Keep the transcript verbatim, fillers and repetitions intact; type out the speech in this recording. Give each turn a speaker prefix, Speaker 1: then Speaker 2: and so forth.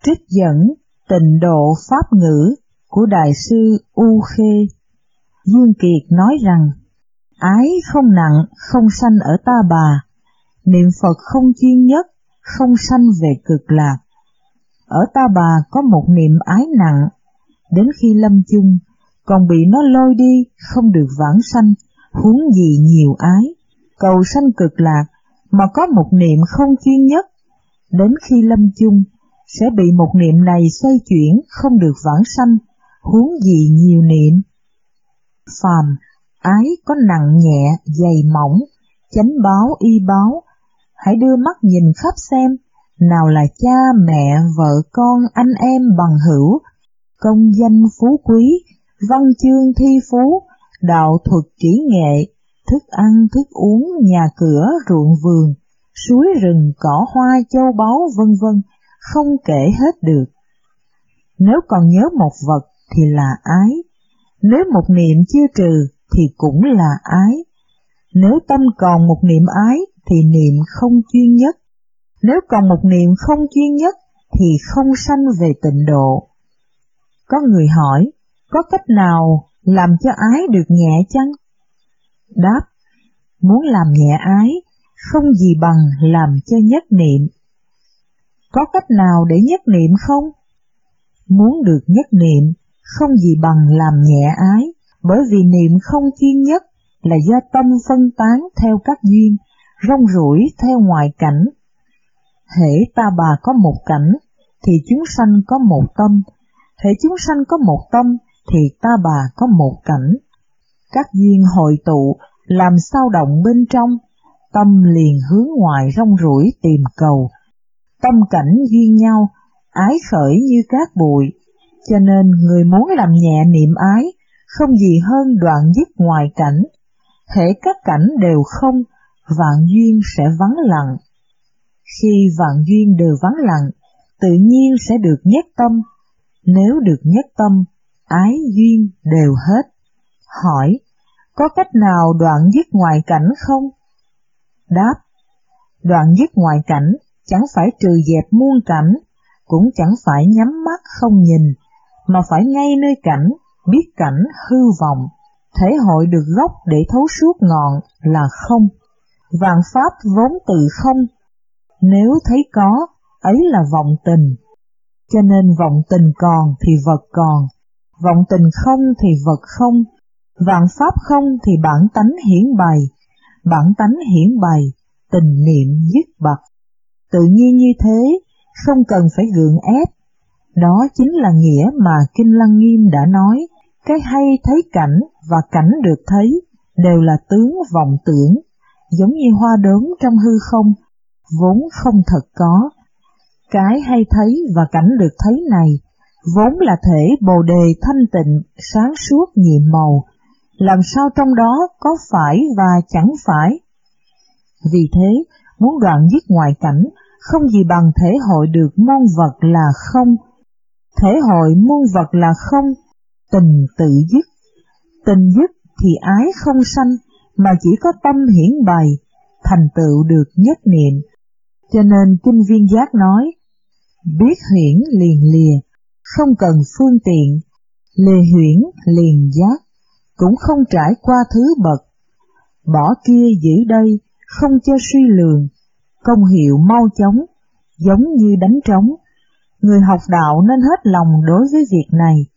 Speaker 1: Trích dẫn Tịnh Độ Pháp Ngữ của Đại sư U Khê. Dương Kiệt nói rằng, ái không nặng, không sanh ở Ta Bà, niệm Phật không chuyên nhất, không sanh về Cực Lạc. Ở Ta Bà có một niệm ái nặng, đến khi lâm chung, còn bị nó lôi đi, không được vãng sanh, huống gì nhiều ái. Cầu sanh Cực Lạc mà có một niệm không chuyên nhất, đến khi lâm chung, sẽ bị một niệm này xoay chuyển, không được vãng sanh, huống gì nhiều niệm. Phàm, ái có nặng nhẹ, dày mỏng, chánh báo, y báo, hãy đưa mắt nhìn khắp xem, nào là cha, mẹ, vợ con, anh em, bằng hữu, công danh phú quý, văn chương thi phú, đạo thuật kỹ nghệ, thức ăn, thức uống, nhà cửa, ruộng vườn, suối rừng, cỏ hoa, châu báu, vân vân, không kể hết được. Nếu còn nhớ một vật thì là ái, nếu một niệm chưa trừ thì cũng là ái. Nếu tâm còn một niệm ái thì niệm không chuyên nhất, nếu còn một niệm không chuyên nhất thì không sanh về tịnh độ. Có người hỏi, có cách nào làm cho ái được nhẹ chăng? Đáp, muốn làm nhẹ ái, không gì bằng làm cho nhất niệm. Có cách nào để nhất niệm không? Muốn được nhất niệm, không gì bằng làm nhẹ ái, bởi vì niệm không chuyên nhất là do tâm phân tán theo các duyên, rong ruổi theo ngoại cảnh. Hễ Ta Bà có một cảnh, thì chúng sanh có một tâm, hễ chúng sanh có một tâm, thì Ta Bà có một cảnh. Các duyên hội tụ, làm sao động bên trong, tâm liền hướng ngoài rong ruổi tìm cầu. Tâm cảnh duyên nhau, ái khởi như cát bụi, cho nên người muốn làm nhẹ niệm ái, không gì hơn đoạn dứt ngoài cảnh. Hễ các cảnh đều không, vạn duyên sẽ vắng lặng. Khi vạn duyên đều vắng lặng, tự nhiên sẽ được nhất tâm. Nếu được nhất tâm, ái duyên đều hết. Hỏi, có cách nào đoạn dứt ngoài cảnh không? Đáp, đoạn dứt ngoài cảnh chẳng phải trừ dẹp muôn cảnh, cũng chẳng phải nhắm mắt không nhìn, mà phải ngay nơi cảnh, biết cảnh hư vọng, thể hội được gốc để thấu suốt ngọn là không. Vạn pháp vốn tự không, nếu thấy có, ấy là vọng tình. Cho nên vọng tình còn thì vật còn, vọng tình không thì vật không, vạn pháp không thì bản tánh hiển bày, bản tánh hiển bày, tình niệm dứt bặt. Tự nhiên như thế, không cần phải gượng ép. Đó chính là nghĩa mà Kinh Lăng Nghiêm đã nói, cái hay thấy cảnh và cảnh được thấy đều là tướng vọng tưởng, giống như hoa đốm trong hư không, vốn không thật có. Cái hay thấy và cảnh được thấy này, vốn là thể bồ đề thanh tịnh, sáng suốt nhiệm màu, làm sao trong đó có phải và chẳng phải. Vì thế, muốn đoạn dứt ngoại cảnh, không gì bằng thể hội được môn vật là không. Thể hội môn vật là không, tình tự dứt. Tình dứt thì ái không sanh, mà chỉ có tâm hiển bày, thành tựu được nhất niệm. Cho nên Kinh Viên Giác nói, biết huyễn liền lìa, không cần phương tiện, lìa huyễn liền giác, cũng không trải qua thứ bậc. Bỏ kia giữ đây, không cho suy lường, công hiệu mau chóng, giống như đánh trống. Người học đạo nên hết lòng đối với việc này,